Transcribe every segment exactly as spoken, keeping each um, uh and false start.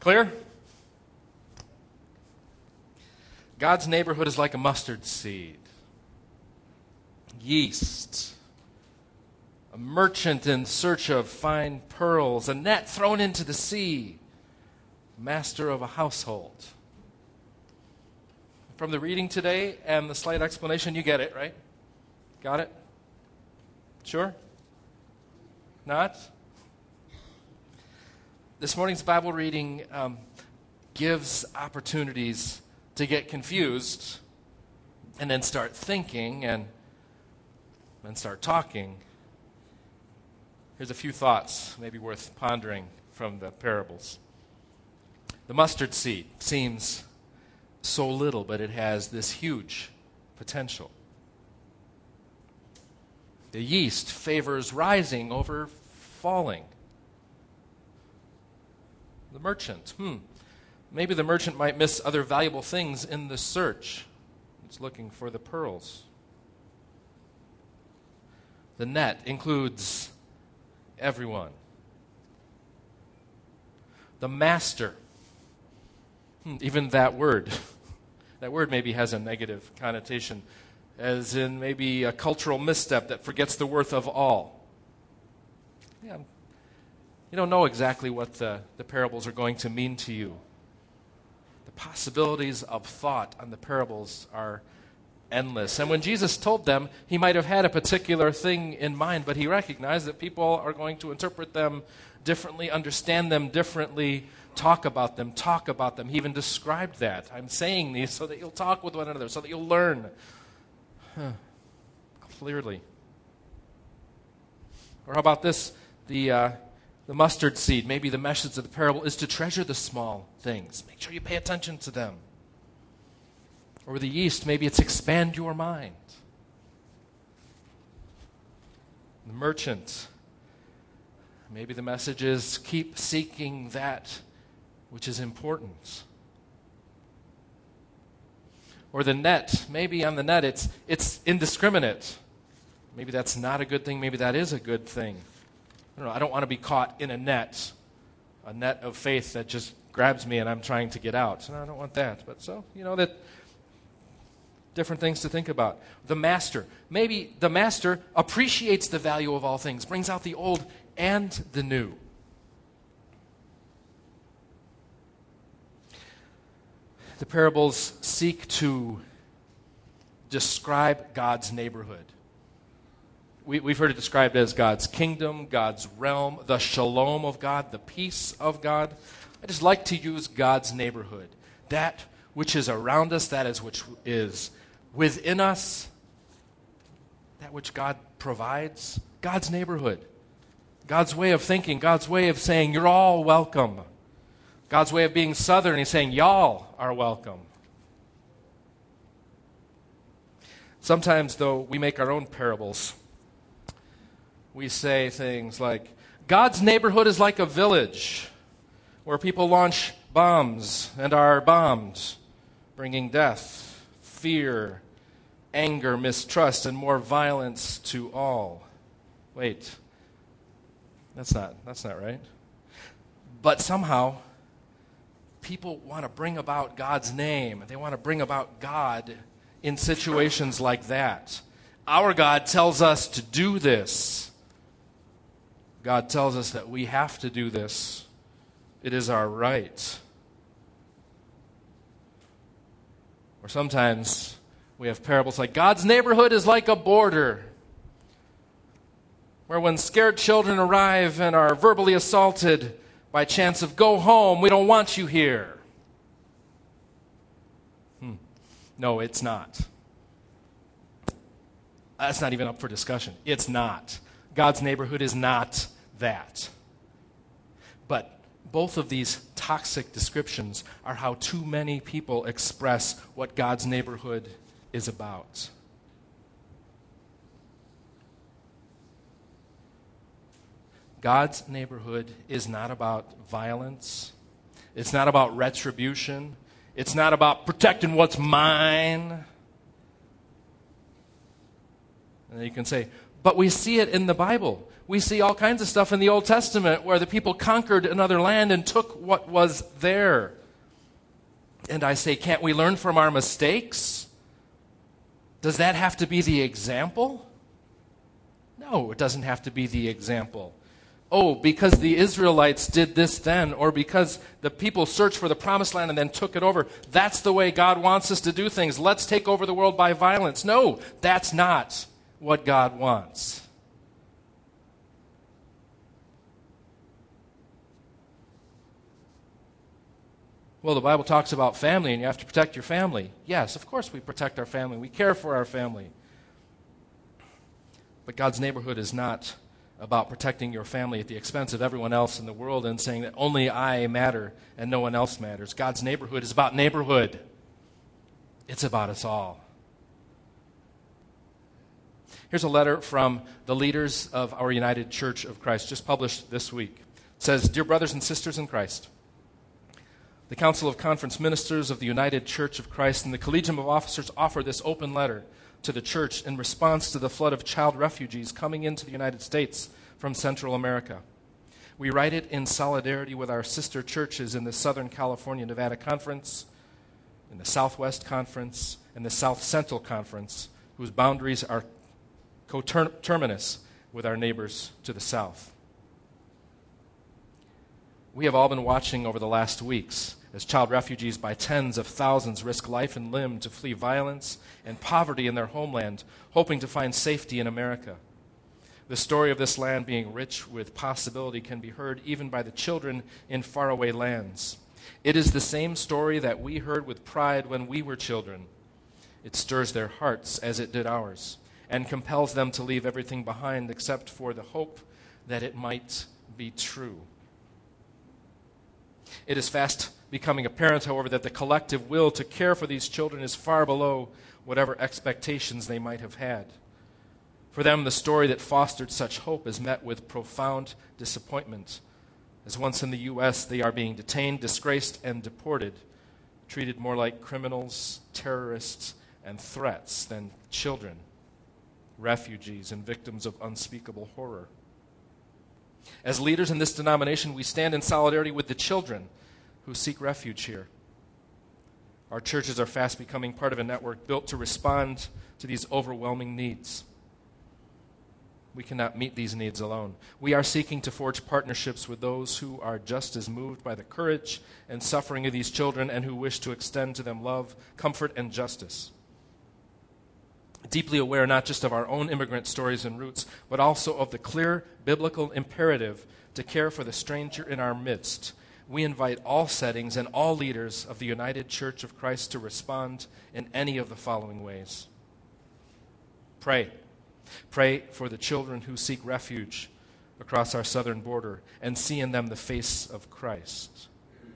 Clear? God's neighborhood is like a mustard seed. Yeast. A merchant in search of fine pearls. A net thrown into the sea. Master of a household. From the reading today and the slight explanation, you get it, right? Got it? Sure? Not? This morning's Bible reading um, gives opportunities to get confused and then start thinking and then start talking. Here's a few thoughts maybe worth pondering from the parables. The mustard seed seems so little, but it has this huge potential. The yeast favors rising over falling. The merchant, hmm, maybe the merchant might miss other valuable things in the search. It's looking for the pearls. The net includes everyone. The master, hmm, even that word, that word maybe has a negative connotation, as in maybe a cultural misstep that forgets the worth of all. Yeah, you don't know exactly what the, the parables are going to mean to you. The possibilities of thought on the parables are endless. And when Jesus told them, he might have had a particular thing in mind, but he recognized that people are going to interpret them differently, understand them differently, talk about them, talk about them. He even described that. I'm saying these so that you'll talk with one another, so that you'll learn. Huh. Clearly. Or how about this? The uh, the mustard seed, maybe the message of the parable is to treasure the small things. Make sure you pay attention to them. Or the yeast, maybe it's expand your mind. The merchant, maybe the message is keep seeking that which is important. Or the net, maybe on the net it's it's indiscriminate. Maybe that's not a good thing, maybe that is a good thing. I don't know, I don't want to be caught in a net, a net of faith that just grabs me and I'm trying to get out. No, I don't want that. But so, you know, that different things to think about. The master, maybe the master appreciates the value of all things, brings out the old and the new. The parables seek to describe God's neighborhood. We, we've heard it described as God's kingdom, God's realm, the shalom of God, the peace of God. I just like to use God's neighborhood. That which is around us, that is which is within us, that which God provides. God's neighborhood. God's way of thinking, God's way of saying, you're all welcome. God's way of being Southern, he's saying, y'all are welcome. Sometimes, though, we make our own parables. We say things like, God's neighborhood is like a village where people launch bombs and are bombed, bringing death, fear, anger, mistrust, and more violence to all. Wait, that's not, that's not right. But somehow, people want to bring about God's name. They want to bring about God in situations like that. Our God tells us to do this. God tells us that we have to do this. It is our right. Or sometimes we have parables like, God's neighborhood is like a border, where when scared children arrive and are verbally assaulted by chance of go home, we don't want you here. Hmm. No, it's not. That's not even up for discussion. It's not. God's neighborhood is not that. But both of these toxic descriptions are how too many people express what God's neighborhood is about. God's neighborhood is not about violence. It's not about retribution. It's not about protecting what's mine. And you can say, But we see it in the Bible. We see all kinds of stuff in the Old Testament where the people conquered another land and took what was there. And I say, can't we learn from our mistakes? Does that have to be the example? No, it doesn't have to be the example. Oh, because the Israelites did this then, or because the people searched for the promised land and then took it over, that's the way God wants us to do things. Let's take over the world by violence. No, that's not what God wants. Well, the Bible talks about family, and you have to protect your family. Yes, of course we protect our family. We care for our family. But God's neighborhood is not about protecting your family at the expense of everyone else in the world and saying that only I matter and no one else matters. God's neighborhood is about neighborhood. It's about us all. Here's a letter from the leaders of our United Church of Christ, just published this week. It says, "Dear brothers and sisters in Christ, the Council of Conference Ministers of the United Church of Christ and the Collegium of Officers offer this open letter to the church in response to the flood of child refugees coming into the United States from Central America. We write it in solidarity with our sister churches in the Southern California Nevada Conference, in the Southwest Conference, and the South Central Conference, whose boundaries are coterminous with our neighbors to the south. We have all been watching over the last weeks as child refugees by tens of thousands risk life and limb to flee violence and poverty in their homeland, hoping to find safety in America. The story of this land being rich with possibility can be heard even by the children in faraway lands. It is the same story that we heard with pride when we were children. It stirs their hearts as it did ours, and compels them to leave everything behind except for the hope that it might be true. It is fast becoming apparent, however, that the collective will to care for these children is far below whatever expectations they might have had. For them, the story that fostered such hope is met with profound disappointment, as once in the U S they are being detained, disgraced, and deported, treated more like criminals, terrorists, and threats than children, refugees, and victims of unspeakable horror. As leaders in this denomination, we stand in solidarity with the children who seek refuge here. Our churches are fast becoming part of a network built to respond to these overwhelming needs. We cannot meet these needs alone. We are seeking to forge partnerships with those who are just as moved by the courage and suffering of these children and who wish to extend to them love, comfort, and justice. Deeply aware not just of our own immigrant stories and roots, but also of the clear biblical imperative to care for the stranger in our midst, we invite all settings and all leaders of the United Church of Christ to respond in any of the following ways. Pray. Pray for the children who seek refuge across our southern border and see in them the face of Christ.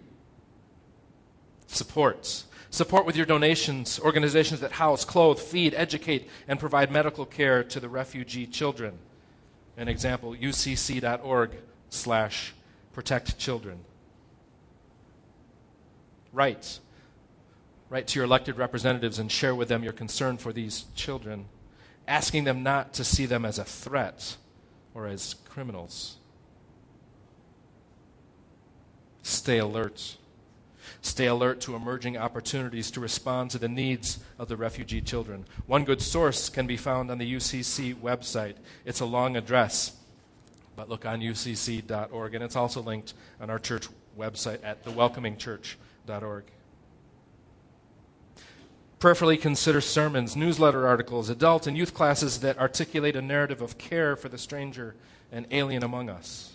Support. Support with your donations organizations that house, clothe, feed, educate, and provide medical care to the refugee children. An example, ucc.org slash protect children. Write. Write to your elected representatives and share with them your concern for these children, asking them not to see them as a threat or as criminals. Stay alert. Stay alert to emerging opportunities to respond to the needs of the refugee children. One good source can be found on the U C C website. It's a long address, but look on U C C dot org, and it's also linked on our church website at the welcoming church dot org. Prayerfully consider sermons, newsletter articles, adult and youth classes that articulate a narrative of care for the stranger and alien among us.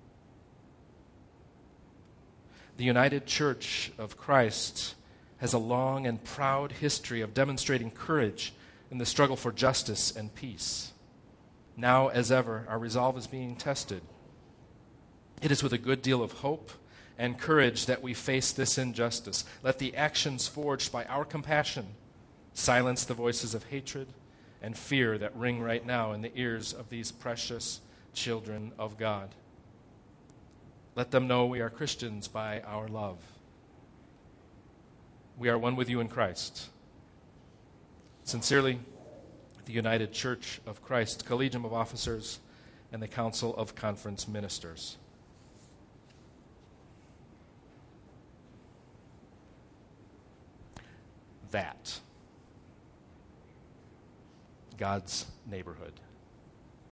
The United Church of Christ has a long and proud history of demonstrating courage in the struggle for justice and peace. Now, as ever, our resolve is being tested. It is with a good deal of hope and courage that we face this injustice. Let the actions forged by our compassion silence the voices of hatred and fear that ring right now in the ears of these precious children of God. Let them know we are Christians by our love. We are one with you in Christ. Sincerely, the United Church of Christ, Collegium of Officers, and the Council of Conference Ministers. That. God's neighborhood.